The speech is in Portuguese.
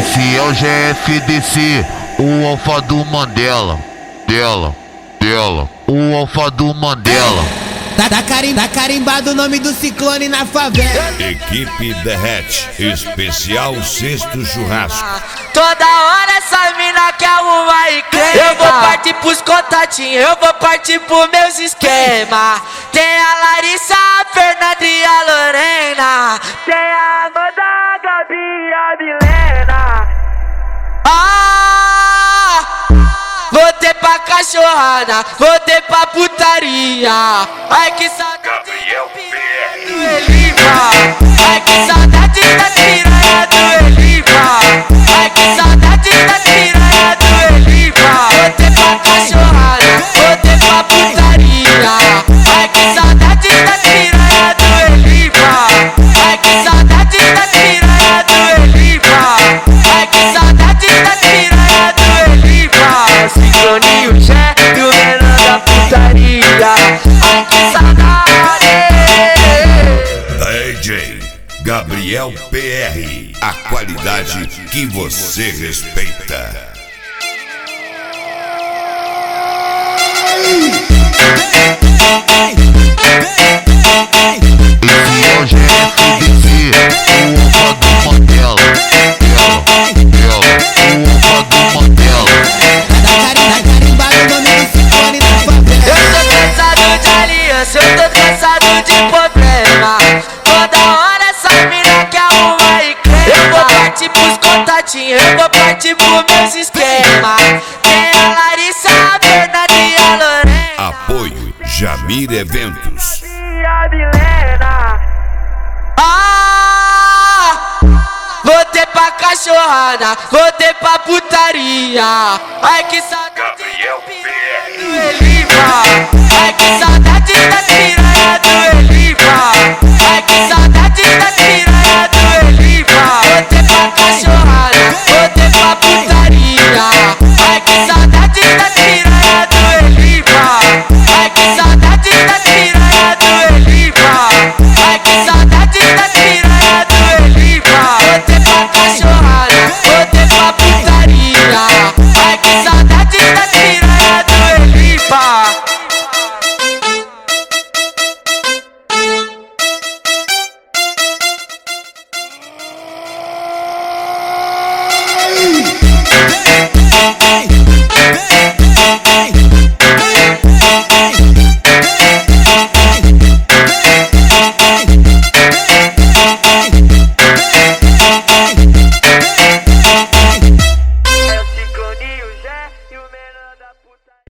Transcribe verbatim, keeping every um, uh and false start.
Esse é o G F D C, o alfa do Mandela. Dela, dela, o alfa do Mandela. Tá, tá, carim, tá carimbado o nome do ciclone na favela. Equipe Derrete, especial sexto churrasco. Toda hora essa mina quer arrumar e crema. Eu vou partir pros contatinhos, eu vou partir pros meus esquemas. Tem a Larissa, a Fernanda e a Lorena. Tem a Amanda, a Gabi e a Milena. Ah, voltei pra cachorrada, voltei pra putaria. Ai que saudade Gabriel P R do Elipa. Ai que saudade da piranha do Elipa. Ai que saudade da piranha do Elipa. Voltei pra cachorrada, voltei pra putaria. Ai que saudade da piranha do Elipa. Ai que saudade da piranha do Elipa. Ai que saudade da piranha do Elipa. Sincroninho Jé e o menor da putaria. Ai que saudade. D J Gabriel P R, a qualidade que você respeita. Esse é o G F D C, o alfa do Mandela. Dela, dela, o alfa do Mandela. Tá, carim, tá carimbado o nome do ciclone na favela. Eu tô cansado de aliança, eu tô cansado de problema. Toda hora essa mina quer arrumar e crema. Eu vou partir pros contatinhos, eu vou partir pros meus esquemas. Tem a Larissa, a Fernanda e a Lorena. Apoio Jamir Eventos. E a Milena. Ah, voltei pra cachorrada, voltei pra putaria. Ai que saudade Gabriel P R do Elipa. Ai que saudade da piranha